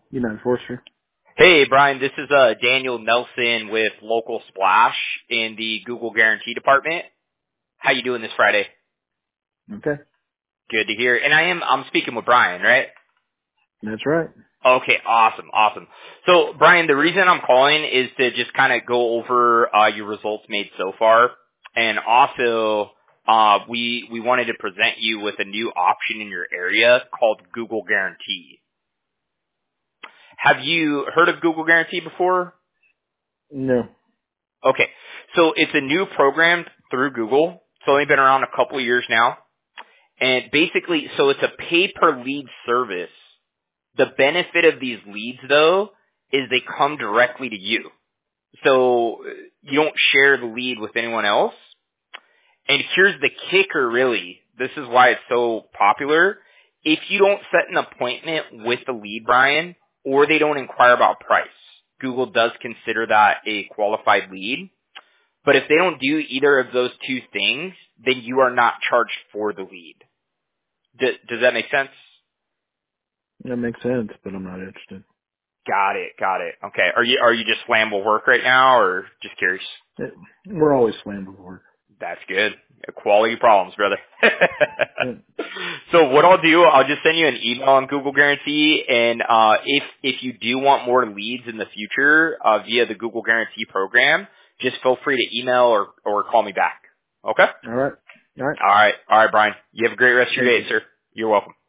United Forester. Hey, Brian, this is Daniel Nelson with Local Splash in the Google Guarantee Department. How you doing this Friday? Okay. Good to hear. And I'm speaking with Brian, right? That's right. Okay, awesome. So, Brian, the reason I'm calling is to just kind of go over your results made so far, and also we wanted to present you with a new option in your area called Google Guarantee. Have you heard of Google Guarantee before? No. Okay, so it's a new program through Google. It's only been around a couple of years now, and basically, so it's a pay-per-lead service. The benefit of these leads, though, is they come directly to you. So you don't share the lead with anyone else. And here's the kicker, really. This is why it's so popular. If you don't set an appointment with the lead, Brian, or they don't inquire about price, Google does consider that a qualified lead. But if they don't do either of those two things, then you are not charged for the lead. Does that make sense? That makes sense, but I'm not interested. Got it. Okay. Are you just slammed with work right now, or just curious? We're always slammed with work. That's good. Quality problems, brother. Yeah. So what I'll do, I'll just send you an email on Google Guarantee, and if you do want more leads in the future via the Google Guarantee program, just feel free to email or call me back. Okay? All right. All right. All right, Brian. You have a great rest of your Thank day, you. sir. You're welcome.